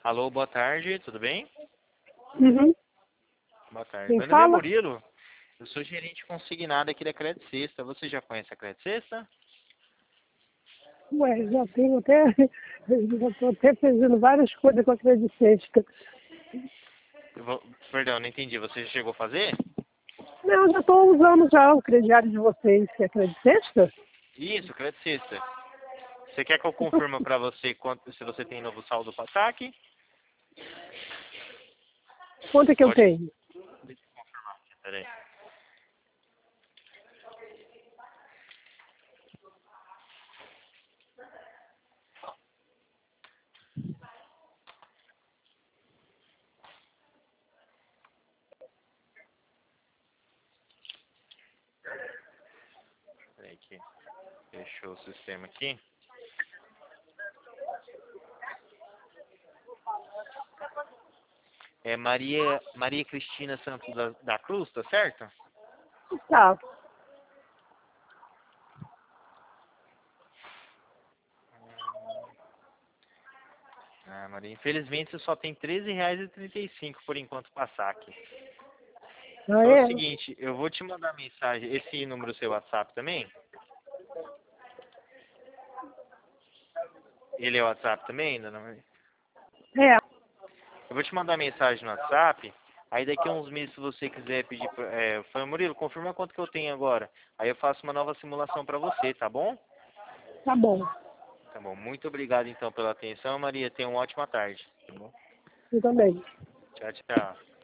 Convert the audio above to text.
Alô, boa tarde, tudo bem? Uhum. Boa tarde. Quem Meu nome é fala? Murilo, eu sou gerente consignado aqui da Credit Sexta. Você já conhece a Credit Sexta? Ué, já tenho até. Já estou até fazendo várias coisas com a Credit Sexta. Perdão, não entendi. Você já chegou a fazer? Não, já estou usando já o crediário de vocês, que é Credit Sexta. Isso, Credit Sexta. Você quer que eu confirme para você se você tem novo saldo para saque? Quanto é que eu Pode. tenho? Deixa eu confirmar aqui, peraí. Peraí que fechou o sistema aqui. É Maria Cristina Santos da Cruz, tá certo? Tá. Ah, Maria, infelizmente você só tem R$ 13,35 por enquanto para saque. Ah, Então é o é? seguinte, eu vou te mandar mensagem, esse número seu WhatsApp também? Ele é WhatsApp também, dona Maria? É. Eu vou te mandar mensagem no WhatsApp, aí daqui a uns meses se você quiser pedir, fala, Murilo, confirma quanto que eu tenho agora. Aí eu faço uma nova simulação para você, tá bom? Tá bom. Tá bom, muito obrigado então pela atenção, Maria, tenha uma ótima tarde, tá bom? Eu também. Tchau, tchau.